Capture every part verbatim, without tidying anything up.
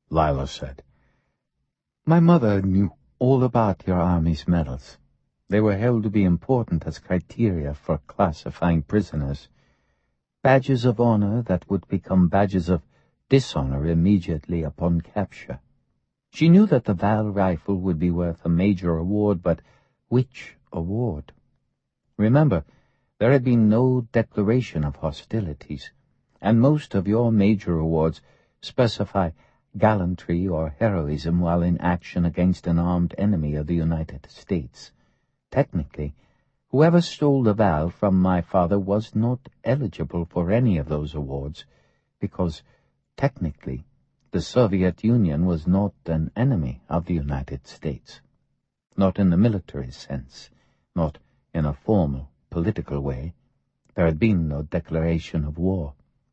Lila said. My mother knew all about your Army's medals. They were held to be important as criteria for classifying prisoners. Badges of honor that would become badges of dishonor immediately upon capture. She knew that the Val rifle would be worth a major award, but which award? Remember, there had been no declaration of hostilities, and most of your major awards specify gallantry or heroism while in action against an armed enemy of the United States. Technically, whoever stole the Val from my father was not eligible for any of those awards, because, technically, the Soviet Union was not an enemy of the United States. Not in the military sense, not in a formal political way. There had been no declaration of war.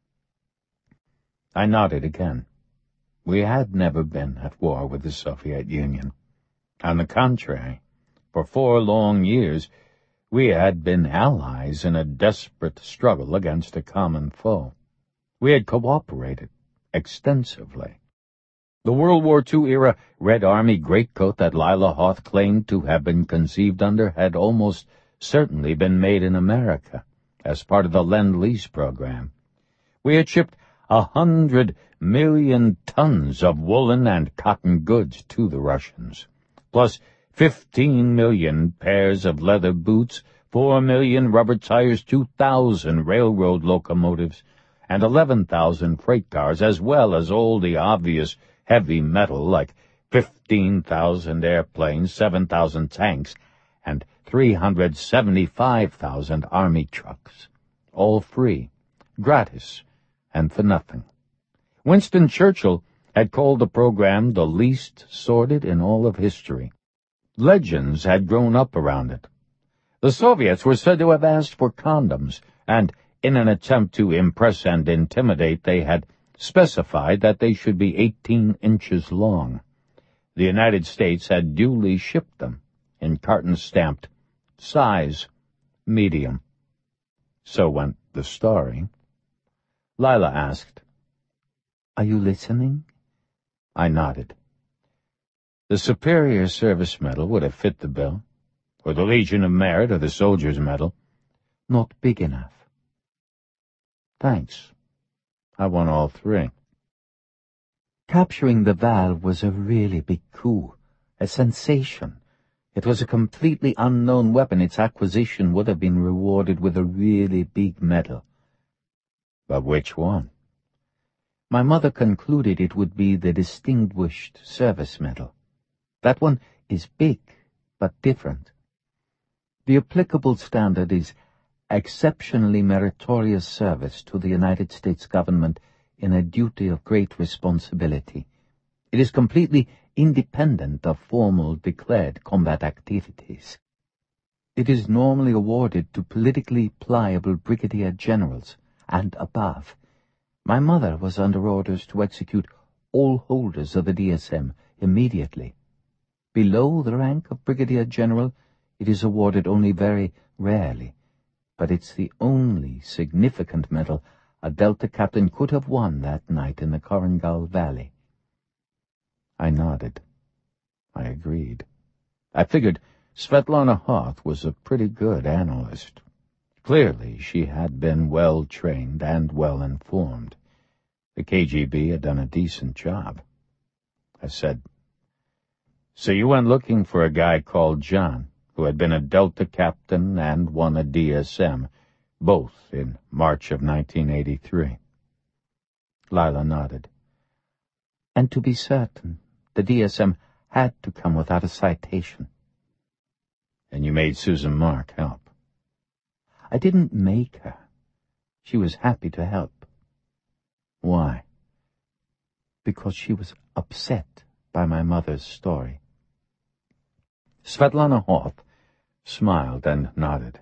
I nodded again. We had never been at war with the Soviet Union. On the contrary, for four long years, we had been allies in a desperate struggle against a common foe. We had cooperated extensively. The World War Two-era Red Army greatcoat that Lila Hoth claimed to have been conceived under had almost certainly been made in America as part of the Lend-Lease program. We had shipped a hundred million tons of woolen and cotton goods to the Russians, plus fifteen million pairs of leather boots, four million rubber tires, two thousand railroad locomotives, and eleven thousand freight cars, as well as all the obvious heavy metal like fifteen thousand airplanes, seven thousand tanks, and three hundred seventy-five thousand Army trucks, all free, gratis, and for nothing. Winston Churchill had called the program the least sordid in all of history. Legends had grown up around it. The Soviets were said to have asked for condoms, and in an attempt to impress and intimidate, they had specified that they should be eighteen inches long. The United States had duly shipped them in cartons stamped size medium. So went the story. Lila asked, "Are you listening?" I nodded. The Superior Service Medal would have fit the bill, or the Legion of Merit or the Soldier's Medal. Not big enough. Thanks. I won all three. Capturing the Val was a really big coup, a sensation. It was a completely unknown weapon. Its acquisition would have been rewarded with a really big medal. But which one? My mother concluded it would be the Distinguished Service Medal. That one is big, but different. The applicable standard is exceptionally meritorious service to the United States government in a duty of great responsibility. It is completely independent of formal declared combat activities. It is normally awarded to politically pliable brigadier generals and above. My mother was under orders to execute all holders of the D S M immediately. Below the rank of brigadier general, it is awarded only very rarely, but it's the only significant medal a Delta captain could have won that night in the Korengal Valley. I nodded. I agreed. I figured Svetlana Hoth was a pretty good analyst. Clearly, she had been well-trained and well-informed. The K G B had done a decent job. I said, "So you went looking for a guy called John, who had been a Delta captain and won a D S M, both in March of nineteen eighty-three. Lila nodded. And to be certain, the D S M had to come without a citation. And you made Susan Mark help. I didn't make her. She was happy to help. Why? Because she was upset by my mother's story. Svetlana Hoth smiled and nodded.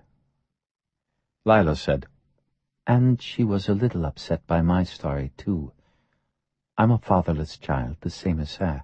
Lila said, and she was a little upset by my story, too. I'm a fatherless child, the same as her.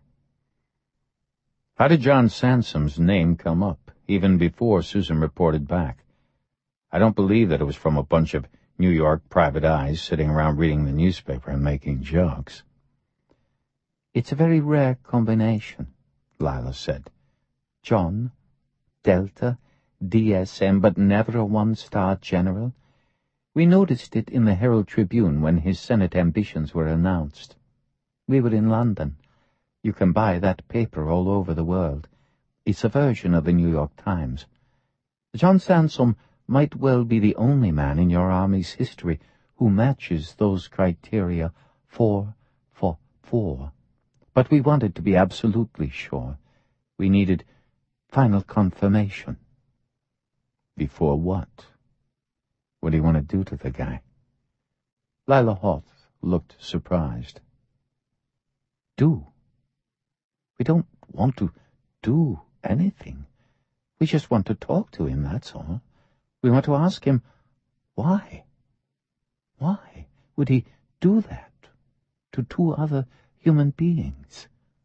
How did John Sansom's name come up, even before Susan reported back? I don't believe that it was from a bunch of New York private eyes sitting around reading the newspaper and making jokes. It's a very rare combination, Lila said. John, Delta, D S M, but never a one-star general. We noticed it in the Herald Tribune when his Senate ambitions were announced. We were in London. You can buy that paper all over the world. It's a version of the New York Times. John Sansom might well be the only man in your army's history who matches those criteria four for four. But we wanted to be absolutely sure. We needed final confirmation. Before what? What do you want to do to the guy? Lila Hoth looked surprised. Do? We don't want to do anything. We just want to talk to him, that's all. We want to ask him why. Why would he do that to two other human beings?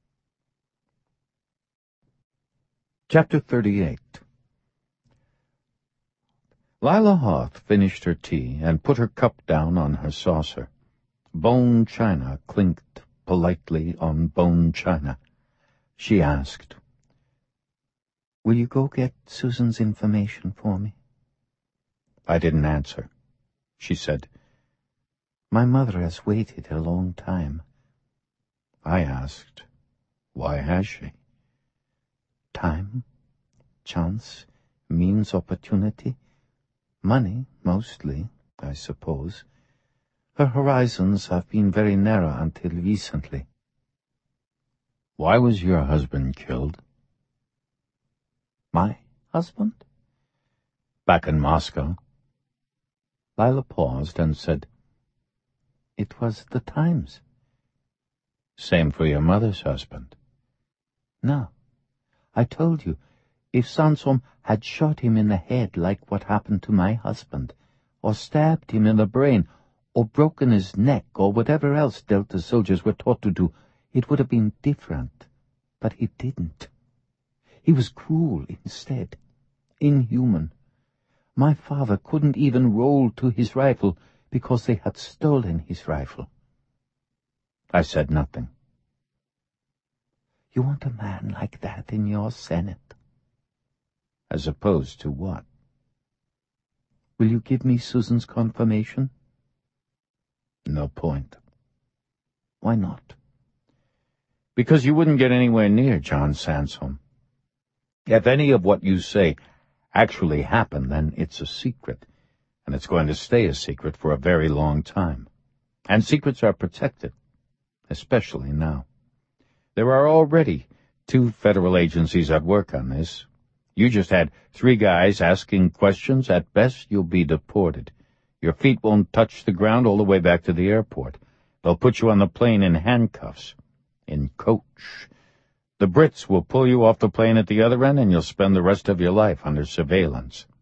Chapter thirty-eight. Lila Hoth finished her tea and put her cup down on her saucer. Bone china clinked politely on bone china. She asked, "Will you go get Susan's information for me?" I didn't answer. She said, "My mother has waited a long time." I asked, "Why has she?" Time, chance, means opportunity. Money, mostly, I suppose. Her horizons have been very narrow until recently. Why was your husband killed? My husband? Back in Moscow. Lila paused and said, "It was the Times." Same for your mother's husband. No. I told you, if Sansom had shot him in the head like what happened to my husband, or stabbed him in the brain, or broken his neck, or whatever else Delta soldiers were taught to do, it would have been different. But he didn't. He was cruel instead, inhuman. My father couldn't even roll to his rifle because they had stolen his rifle. I said nothing. You want a man like that in your Senate? As opposed to what? Will you give me Susan's confirmation? No point. Why not? Because you wouldn't get anywhere near John Sansom. If any of what you say actually happened, then it's a secret, and it's going to stay a secret for a very long time. And secrets are protected, especially now. There are already two federal agencies at work on this. You just had three guys asking questions. At best, you'll be deported. Your feet won't touch the ground all the way back to the airport. They'll put you on the plane in handcuffs. In coach. The Brits will pull you off the plane at the other end, and you'll spend the rest of your life under surveillance.